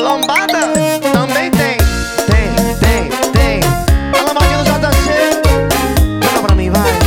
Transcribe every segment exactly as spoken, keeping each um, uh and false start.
Lambada também tem. Tem, tem, tem. A lambadinha do J C. Joga pra mim, vai.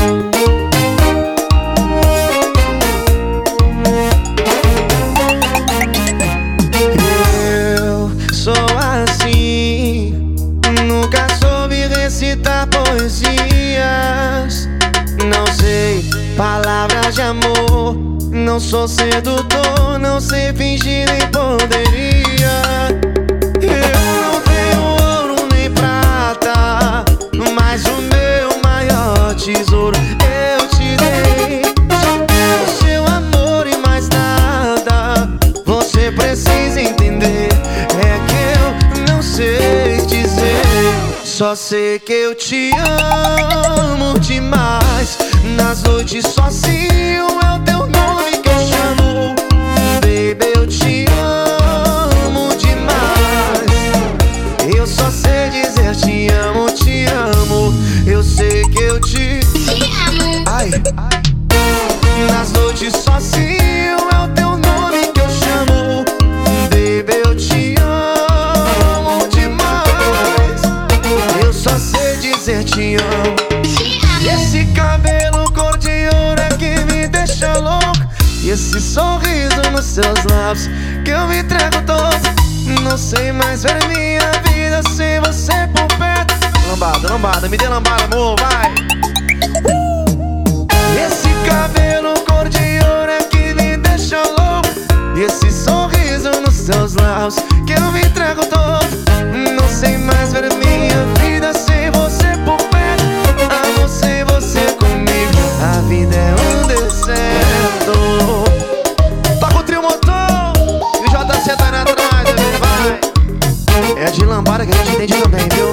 Eu sou assim, nunca soube recitar poesias. Não sei palavras de amor, não sou sedutor, não sei fingir nem poderia. Eu não tenho ouro nem prata, mas o meu maior tesouro eu te dei. Só quero seu amor e mais nada. Você precisa entender, é que eu não sei dizer. Só sei que eu te amo demais. Nas noites sozinho é o teu nome que eu chamo. Baby, eu te amo demais. Eu só sei dizer te amo, te amo. Eu sei que eu te Te amo. Ai. Nas noites sozinho é o teu nome que eu chamo. Baby, eu te amo demais. Eu só sei dizer te amo. Te amo. Esse cabelo cor de ouro é que me deixa louco. E esse sorriso nos seus lábios que eu me entrego todo. Não sei mais ver minha vida sem você por perto. Lambada, lambada, me dê lambada, amor, vai. Esse cabelo cor de ouro é que me deixa louco. E esse sorriso nos seus lábios que eu me entrego todo. Não sei mais ver minha vida sem você por perto. A você, você comigo, a vida é um deserto. Toca o trio motor e o J C tá na trás, vai. É de lambada que a gente entende também, viu?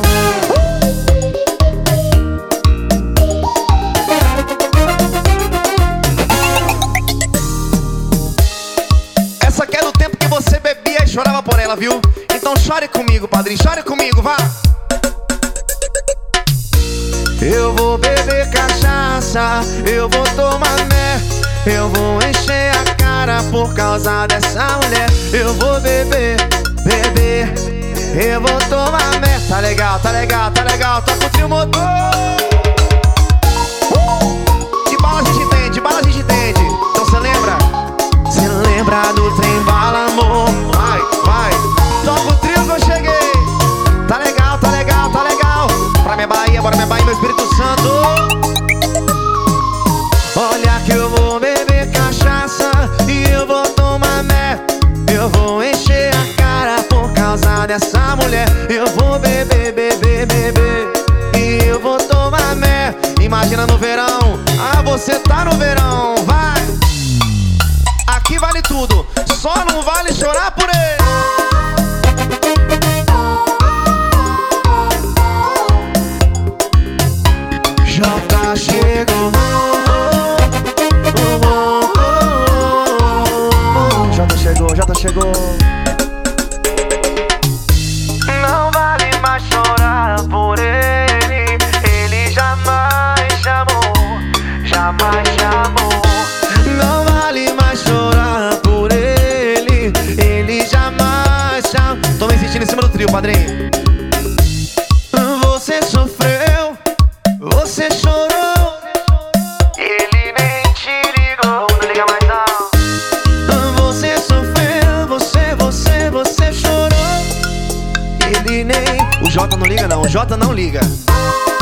Essa aqui é do tempo que você bebia e chorava por ela, viu? Então chore comigo, padrinho, chore comigo, vá. Eu vou beber cachaça, eu vou tomar mé, eu vou encher a cara por causa dessa mulher. Eu vou beber, beber, eu vou tomar mé. Tá legal, tá legal, tá legal, toca o trio motor. De bala a gente entende, de bala a gente entende. Então cê lembra? Cê lembra do trem bala, amor? Vai, vai, toca o trio que eu cheguei. Tá legal, tá legal, tá legal. Pra minha Bahia, bora minha Bahia, meu Espírito Santo. Olha que eu vou beber cachaça e eu vou tomar mé. Eu vou encher a cara por causa dessa mulher. Eu vou beber, beber, beber e eu vou tomar mé. Imagina no verão, ah, você tá no verão, vai. Aqui vale tudo, só não vale chorar por ele. Jota chegou, Jota chegou, Jota chegou. Não vale mais chorar por ele. Ele jamais chamou, jamais chamou. Não vale mais chorar por ele. Ele jamais chamou. Tô me insistindo em cima do trio, padrinho. Você sofreu, você chorou, ele nem te ligou, não liga mais não. Você sofreu, você, você, você chorou, ele nem... O Jota não liga não, o Jota não liga.